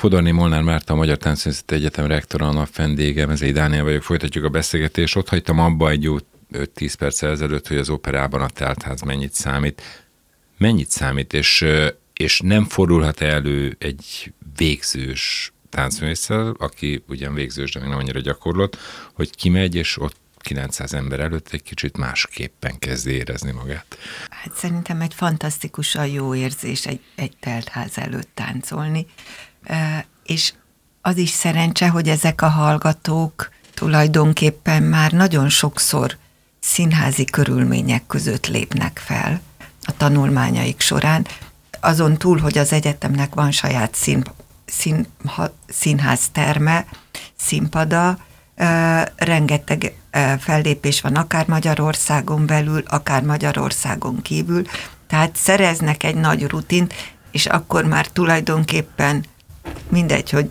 Fodorné Molnár Márta, a Magyar Táncművészeti Egyetem rektora, a napvendége, Mezei Dániel vagyok, folytatjuk a beszélgetést. Ott hagytam abba egy jó 5-10 perccel ezelőtt, hogy az operában a teltház mennyit számít. Mennyit számít, és nem fordulhat elő egy végzős táncművésszel, aki ugyan végzős, de még nem annyira gyakorlott, hogy kimegy, és ott 900 ember előtt egy kicsit másképpen kezd érezni magát. Hát szerintem egy fantasztikusan jó érzés egy teltház előtt táncolni, és az is szerencse, hogy ezek a hallgatók tulajdonképpen már nagyon sokszor színházi körülmények között lépnek fel a tanulmányaik során. Azon túl, hogy az egyetemnek van saját színházterme, színpada, rengeteg fellépés van, akár Magyarországon belül, akár Magyarországon kívül, tehát szereznek egy nagy rutint, és akkor már tulajdonképpen mindegy, hogy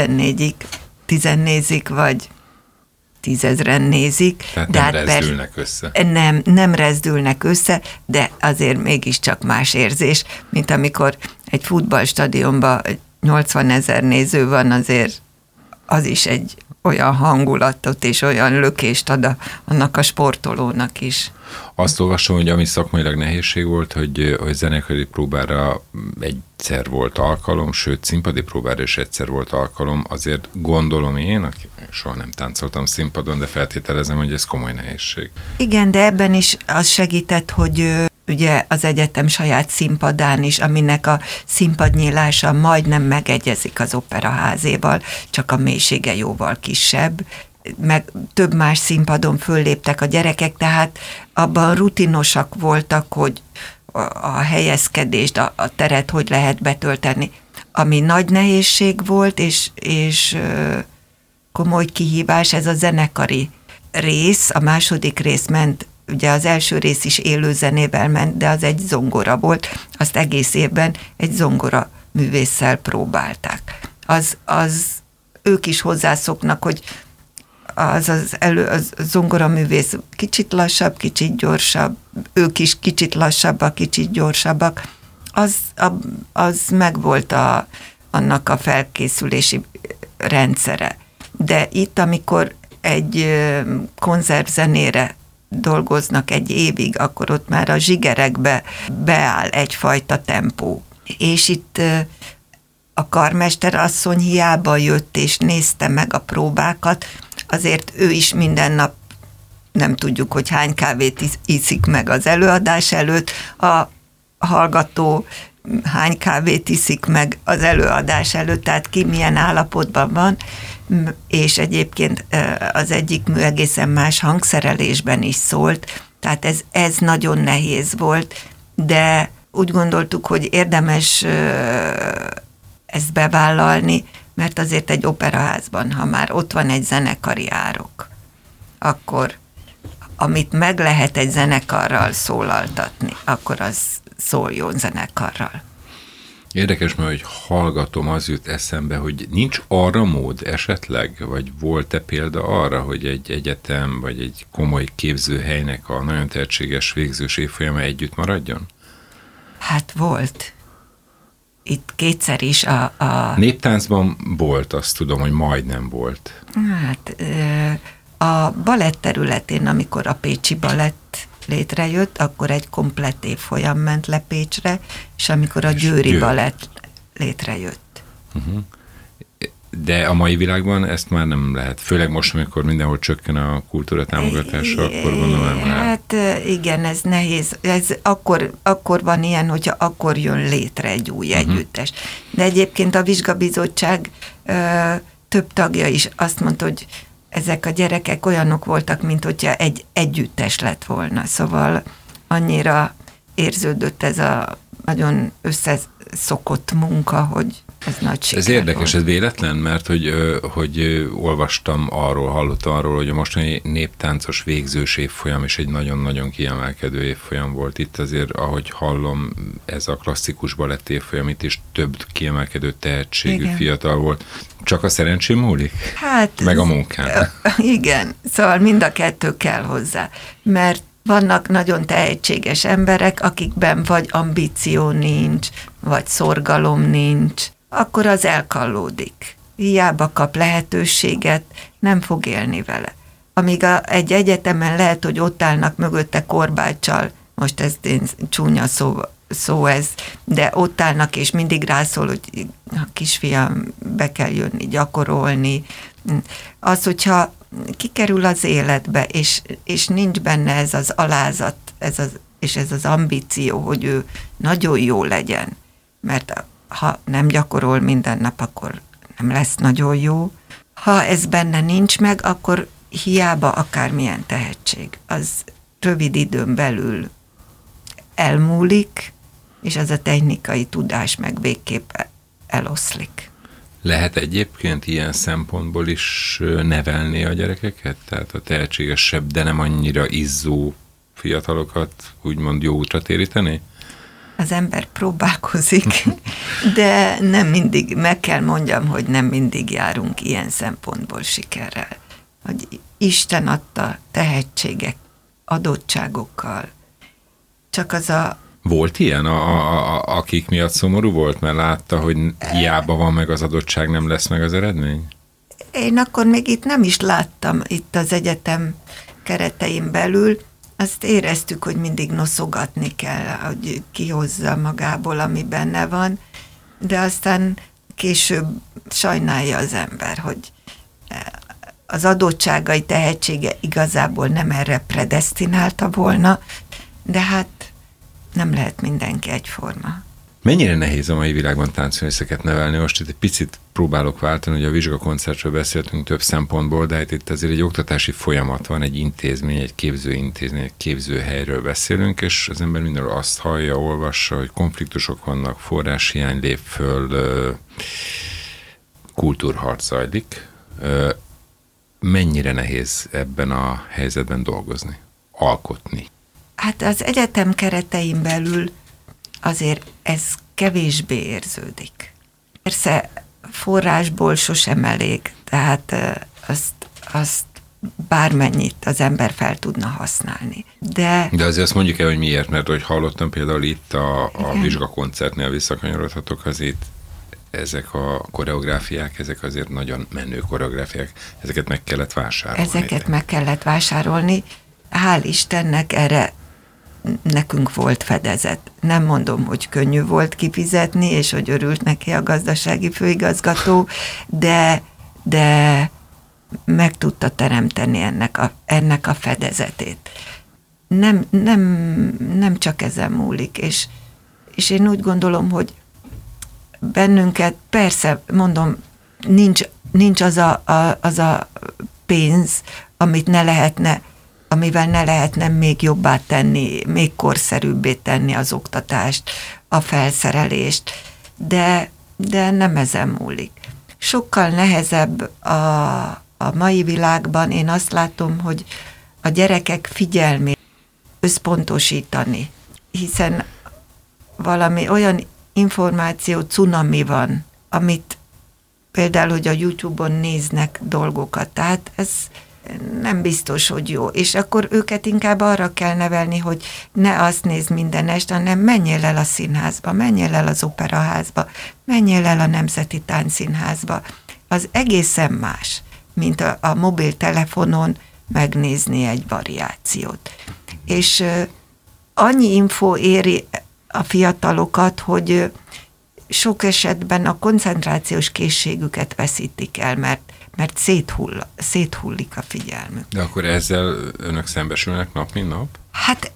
14-ig, vagy 10 000-en nézik. Tehát nem rezdülnek össze. Nem rezdülnek össze, de azért mégiscsak más érzés, mint amikor egy futballstadionban 80 000 néző van, azért az is egy olyan hangulatot és olyan lökést ad annak a sportolónak is. Azt olvasom, hogy ami szakmailag nehézség volt, hogy zenekari próbára egyszer volt alkalom, sőt színpadi próbára is egyszer volt alkalom, azért gondolom én, aki soha nem táncoltam színpadon, de feltételezem, hogy ez komoly nehézség. Igen, de ebben is az segített, hogy ugye az egyetem saját színpadán is, aminek a színpadnyílása majdnem megegyezik az operaházéval, csak a mélysége jóval kisebb, meg több más színpadon fölléptek a gyerekek, tehát abban rutinosak voltak, hogy a helyezkedést, a teret hogy lehet betölteni. Ami nagy nehézség volt, és komoly kihívás, ez a zenekari rész, a második rész ment, ugye az első rész is élő zenével ment, de az egy zongora volt, azt egész évben egy zongora művésszel próbálták. Az ők is hozzászoknak, hogy az zongoraművész kicsit lassabb, kicsit gyorsabb, ők is kicsit lassabbak, kicsit gyorsabbak, az megvolt annak a felkészülési rendszere. De itt, amikor egy konzervzenére dolgoznak egy évig, akkor ott már a zsigerekbe beáll egyfajta tempó. És itt a karmester asszony hiába jött és nézte meg a próbákat, azért ő is minden nap, nem tudjuk, hogy hány kávét iszik meg az előadás előtt, a hallgató hány kávét iszik meg az előadás előtt, tehát ki milyen állapotban van, és egyébként az egyik mű egészen más hangszerelésben is szólt, tehát ez nagyon nehéz volt, de úgy gondoltuk, hogy érdemes ezt bevállalni, mert azért egy operaházban, ha már ott van egy zenekari árok, akkor amit meg lehet egy zenekarral szólaltatni, akkor az szóljon zenekarral. Érdekes, mert hogy hallgatom, az jut eszembe, hogy nincs arra mód esetleg, vagy volt-e példa arra, hogy egy egyetem, vagy egy komoly képzőhelynek a nagyon tehetséges végzős évfolyama együtt maradjon? Hát volt. Itt kétszer is a... Néptáncban volt, azt tudom, hogy majdnem volt. Hát a balett területén, amikor a Pécsi Balett létrejött, akkor egy komplett évfolyam ment le Pécsre, és amikor a Győri Balett létrejött. Uh-huh. De a mai világban ezt már nem lehet. Főleg most, amikor mindenhol csökken a kultúra támogatása, akkor gondolom már. Hát igen, ez nehéz. Ez akkor van ilyen, hogyha akkor jön létre egy új együttes. De egyébként a vizsgabizottság több tagja is azt mondta, hogy ezek a gyerekek olyanok voltak, mint hogyha egy együttes lett volna. Szóval annyira érződött ez a nagyon összeszokott munka, hogy ez nagy siker. Ez érdekes, volt. Ez véletlen, mert hogy olvastam arról, hallottam arról, hogy a mostani néptáncos végzős évfolyam is egy nagyon-nagyon kiemelkedő évfolyam volt. Itt azért, ahogy hallom, ez a klasszikus balett évfolyam, itt is több kiemelkedő tehetségű igen. fiatal volt. Csak a szerencsém múlik? Hát, meg a munkán. Igen, szóval mind a kettő kell hozzá, mert vannak nagyon tehetséges emberek, akikben vagy ambíció nincs, vagy szorgalom nincs, akkor az elkallódik. Hiába kap lehetőséget, nem fog élni vele. Amíg egy egyetemen lehet, hogy ott állnak mögötte korbáccsal, most ez csúnya szó ez, de ott állnak, és mindig rászól, hogy a kisfiam, be kell jönni, gyakorolni. Az, hogyha kikerül az életbe, és nincs benne ez az alázat, és ez az ambíció, hogy ő nagyon jó legyen, mert ha nem gyakorol minden nap, akkor nem lesz nagyon jó. Ha ez benne nincs meg, akkor hiába akármilyen tehetség, az rövid időn belül elmúlik, és az a technikai tudás meg végképp eloszlik. Lehet egyébként ilyen szempontból is nevelni a gyerekeket? Tehát a tehetségesebb, de nem annyira izzó fiatalokat úgymond jó útra téríteni? Az ember próbálkozik, de nem mindig, meg kell mondjam, hogy nem mindig járunk ilyen szempontból sikerrel. Hogy Isten adta tehetségek, adottságokkal. Csak az a... Volt ilyen, akik miatt szomorú volt, mert látta, hogy hiába van meg az adottság, nem lesz meg az eredmény? Én akkor még itt nem is láttam itt az egyetem keretein belül. Azt éreztük, hogy mindig noszogatni kell, hogy kihozza magából, ami benne van, de aztán később sajnálja az ember, hogy az adottságai, tehetsége igazából nem erre predesztinálta volna, de hát nem lehet mindenki egyforma. Mennyire nehéz a mai világban táncművészeket nevelni? Most itt egy picit próbálok váltani, hogy a vizsgakoncertről beszéltünk több szempontból, de itt azért egy oktatási folyamat van, egy intézmény, egy képzőintézmény, egy képzőhelyről beszélünk, és az ember mindenről azt hallja, olvassa, hogy konfliktusok vannak, forráshiány lép föl, kultúrharc zajlik. Mennyire nehéz ebben a helyzetben dolgozni, alkotni? Hát az egyetem keretein belül azért ez kevésbé érződik. Persze forrásból sosem elég, tehát azt bármennyit az ember fel tudna használni. De azért azt mondjuk el, hogy miért, mert hogy hallottam például itt a vizsgakoncertnél visszakanyarodhatok, azért ezek a koreográfiák, ezek azért nagyon menő koreográfiák, ezeket meg kellett vásárolni. Ezeket meg kellett vásárolni. Hál' Istennek erre nekünk volt fedezet. Nem mondom, hogy könnyű volt kifizetni, és hogy örült neki a gazdasági főigazgató, de meg tudta teremteni ennek a fedezetét. Nem csak ezen múlik, és én úgy gondolom, hogy bennünket, persze, mondom, nincs az a pénz, amivel ne lehetne még jobbá tenni, még korszerűbbé tenni az oktatást, a felszerelést, de nem ezen múlik. Sokkal nehezebb a mai világban, én azt látom, hogy a gyerekek figyelmét összpontosítani, hiszen valami olyan információ cunami van, amit például, hogy a YouTube-on néznek dolgokat, tehát ez nem biztos, hogy jó. És akkor őket inkább arra kell nevelni, hogy ne azt nézd minden este, hanem menjél el a színházba, menjél el az operaházba, menjél el a Nemzeti Táncszínházba. Az egészen más, mint a mobiltelefonon megnézni egy variációt. És annyi info éri a fiatalokat, hogy sok esetben a koncentrációs készségüket veszítik el, mert széthullik a figyelmük. De akkor ezzel önök szembesülnek nap, mint nap? Hát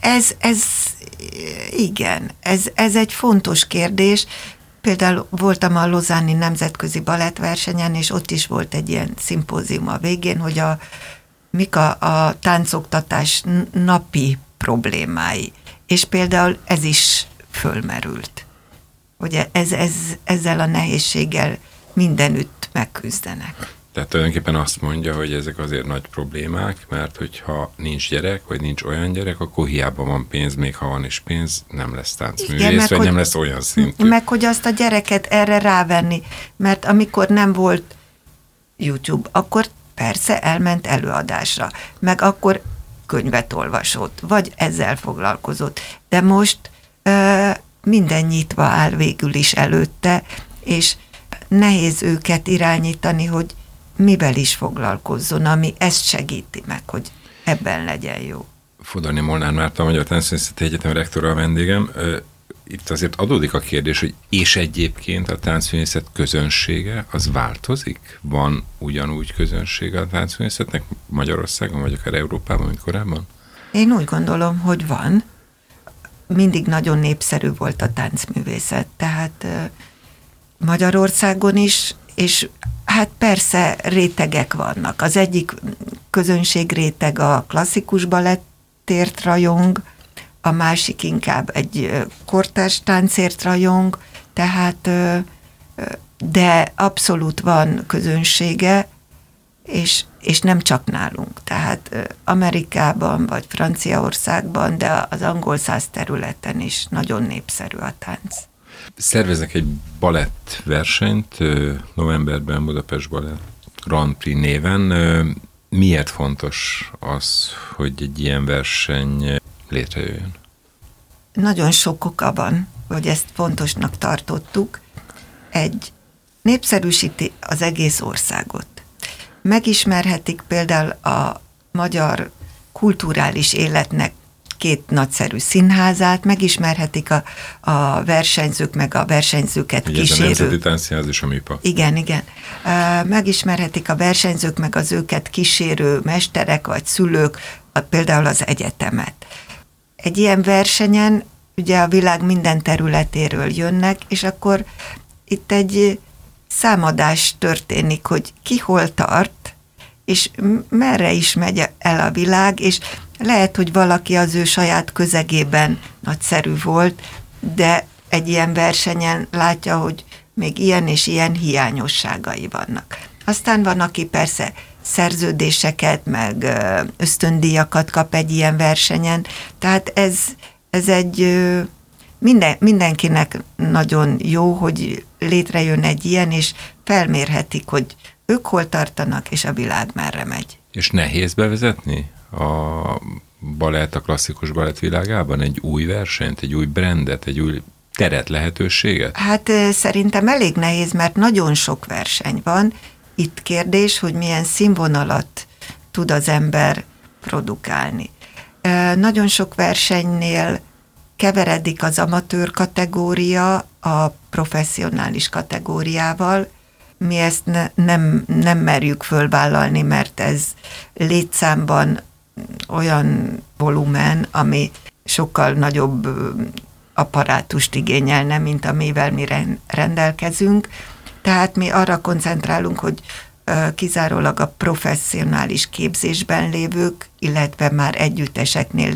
igen, ez egy fontos kérdés. Például voltam a Lausanne-i Nemzetközi Balettversenyen, és ott is volt egy ilyen szimpózium a végén, hogy mik a táncoktatás napi problémái. És például ez is fölmerült. Hogy ezzel a nehézséggel mindenütt megküzdenek. Tehát tulajdonképpen azt mondja, hogy ezek azért nagy problémák, mert hogyha nincs gyerek, vagy nincs olyan gyerek, akkor hiába van pénz, még ha van is pénz, nem lesz táncművész, vagy nem lesz olyan szintű. Meg hogy azt a gyereket erre rávenni, mert amikor nem volt YouTube, akkor persze elment előadásra, meg akkor könyvet olvasott, vagy ezzel foglalkozott. De most minden nyitva áll végül is előtte, és nehéz őket irányítani, hogy mivel is foglalkozzon, ami ezt segíti meg, hogy ebben legyen jó. Fodorné Molnár Márta, a Magyar Táncművészeti Egyetem rektora a vendégem. Itt azért adódik a kérdés, hogy és egyébként a táncművészet közönsége, az változik? Van ugyanúgy közönsége a táncművészetnek Magyarországon, vagy akár Európában, mint korábban? Én úgy gondolom, hogy van. Mindig nagyon népszerű volt a táncművészet, tehát Magyarországon is, és hát persze rétegek vannak. Az egyik közönség réteg a klasszikus balettért rajong, a másik inkább egy kortárs táncért rajong, tehát de abszolút van közönsége, és nem csak nálunk. Tehát Amerikában vagy Franciaországban, de az angol száz területen is nagyon népszerű a tánc. Szerveznek egy balett versenyt novemberben, Budapest Balett Grand Prix néven. Miért fontos az, hogy egy ilyen verseny létrejöjjön? Nagyon sok oka van, hogy ezt fontosnak tartottuk. Népszerűsíti az egész országot. Megismerhetik például a magyar kulturális életnek két nagyszerű színházát, megismerhetik a versenyzők, meg a versenyzőket ugye kísérő. Ez a Nemzeti Táncszínház és a MIPA. Igen. Megismerhetik a versenyzők, meg az őket kísérő mesterek vagy szülők, például az egyetemet. Egy ilyen versenyen ugye a világ minden területéről jönnek, és akkor itt egy számadás történik, hogy ki hol tart, és merre is megy el a világ, és lehet, hogy valaki az ő saját közegében nagyszerű volt, de egy ilyen versenyen látja, hogy még ilyen és ilyen hiányosságai vannak. Aztán van, aki persze szerződéseket, meg ösztöndíjakat kap egy ilyen versenyen, tehát ez egy mindenkinek nagyon jó, hogy létrejön egy ilyen, és felmérhetik, hogy ők hol tartanak, és a világ merre megy. És nehéz bevezetni a klasszikus balett világában egy új versenyt, egy új brandet, egy új teret, lehetőséget? Hát szerintem elég nehéz, mert nagyon sok verseny van. Itt kérdés, hogy milyen színvonalat tud az ember produkálni. Nagyon sok versenynél keveredik az amatőr kategória a professzionális kategóriával. Mi ezt nem merjük fölvállalni, mert ez létszámban olyan volumen, ami sokkal nagyobb apparátust igényelne, mint amivel mi rendelkezünk. Tehát mi arra koncentrálunk, hogy kizárólag a professzionális képzésben lévők, illetve már együtteseknél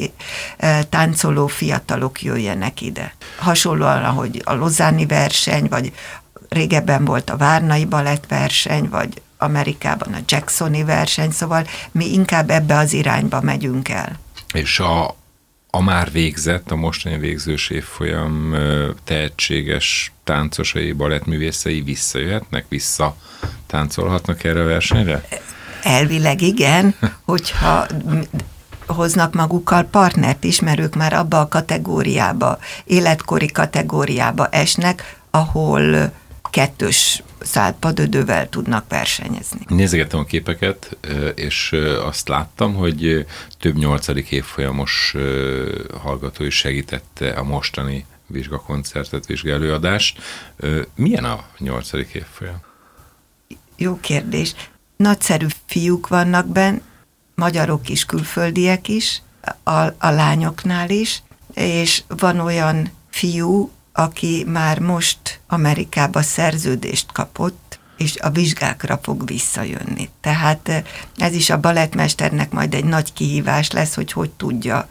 táncoló fiatalok jöjjenek ide. Hasonlóan, ahogy a lausanne-i verseny, vagy régebben volt a várnai balettverseny, vagy Amerikában a Jacksoni verseny, szóval mi inkább ebbe az irányba megyünk el. És a már végzett, a mostani végzős évfolyam tehetséges táncosai, balettművészei visszajöhetnek, táncolhatnak erre a versenyre? Elvileg igen, hogyha hoznak magukkal partnert is, mert ők már abba a kategóriába, életkori kategóriába esnek, ahol kettős szálpadödővel tudnak versenyezni. Nézegettem a képeket, és azt láttam, hogy több 8. évfolyamos hallgató is segítette a mostani vizsgakoncertet, vizsgaelőadást. Milyen a 8. évfolyam? Jó kérdés. Nagyszerű fiúk vannak benn, magyarok is, külföldiek is, a lányoknál is, és van olyan fiú, aki már most Amerikába szerződést kapott, és a vizsgákra fog visszajönni. Tehát ez is a balettmesternek majd egy nagy kihívás lesz, hogy tudja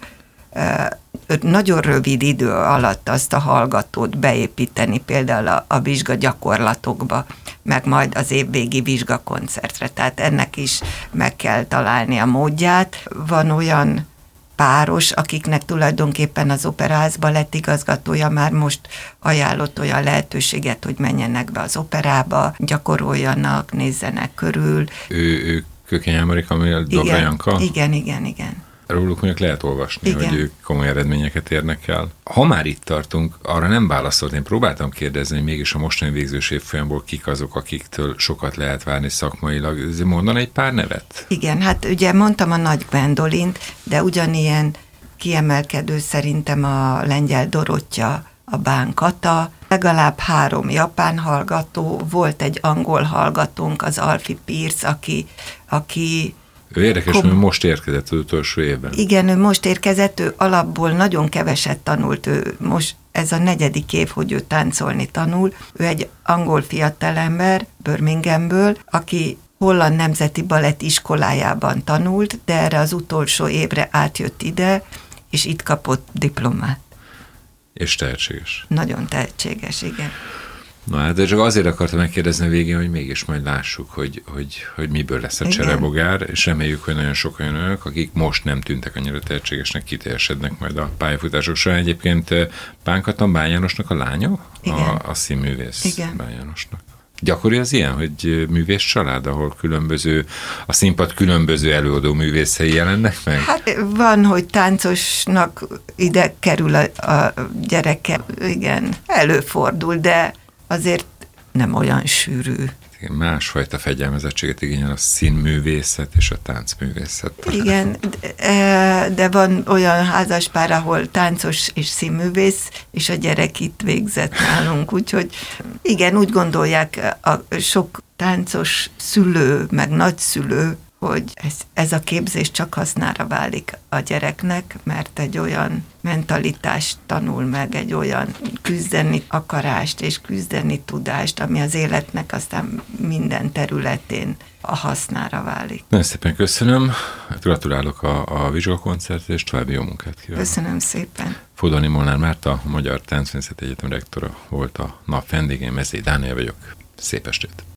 nagyon rövid idő alatt azt a hallgatót beépíteni például a vizsga gyakorlatokba, meg majd az évvégi vizsgakoncertre. Tehát ennek is meg kell találni a módját. Van olyan páros, akiknek tulajdonképpen az Operaház balettigazgatója már most ajánlott olyan lehetőséget, hogy menjenek be az operába, gyakoroljanak, nézzenek körül. Ő Kökény Amerika, Dobra Janka? Igen. róluk mondjuk lehet olvasni, igen, hogy ők komoly eredményeket érnek el. Ha már itt tartunk, arra nem válaszolt. Én próbáltam kérdezni, hogy mégis a mostani végzős évfolyamból kik azok, akiktől sokat lehet várni szakmailag. Mondan egy pár nevet? Igen, hát ugye mondtam a Nagy Gwendolint, de ugyanilyen kiemelkedő szerintem a lengyel Dorottya, a Bán Kata, legalább 3 japán hallgató, volt egy angol hallgatónk, az Alfie Pierce, aki ő érdekes, hogy most érkezett az utolsó évben. Igen, ő most érkezett, ő alapból nagyon keveset tanult, ő most ez a 4. év, hogy ő táncolni tanul. Ő egy angol fiatalember Birminghamből, aki holland nemzeti balett iskolájában tanult, de erre az utolsó évre átjött ide, és itt kapott diplomát. És tehetséges. Nagyon tehetséges, igen. Na hát, de csak azért akartam megkérdezni a végén, hogy mégis majd lássuk, hogy miből lesz a cserebogár, és reméljük, hogy nagyon sokan önök, akik most nem tűntek annyira tehetségesnek, kiteljesednek majd a pályafutások során. Egyébként Bán Kata Bán Jánosnak a lánya? A színművész Bán Jánosnak. Gyakori az ilyen, hogy művész család, ahol a színpad különböző előadó művészei jelennek meg? Hát van, hogy táncosnak ide kerül a gyereke, igen, előfordul, de azért nem olyan sűrű. Másfajta fegyelmezettséget igényel a színművészet és a táncművészet. Igen, de van olyan házaspár, ahol táncos és színművész, és a gyerek itt végzett nálunk, úgyhogy igen, úgy gondolják a sok táncos szülő, meg nagyszülő, hogy ez a képzés csak hasznára válik a gyereknek, mert egy olyan mentalitást tanul meg, egy olyan küzdeni akarást és küzdeni tudást, ami az életnek aztán minden területén a hasznára válik. Nagyon szépen köszönöm, gratulálok a vizsgakoncert, és további jó munkát kívánok. Köszönöm szépen. Fodorni Molnár Márta, a Magyar Táncművészeti Egyetem rektora volt a nap vendégén, Mezei Dániel vagyok. Szép estét!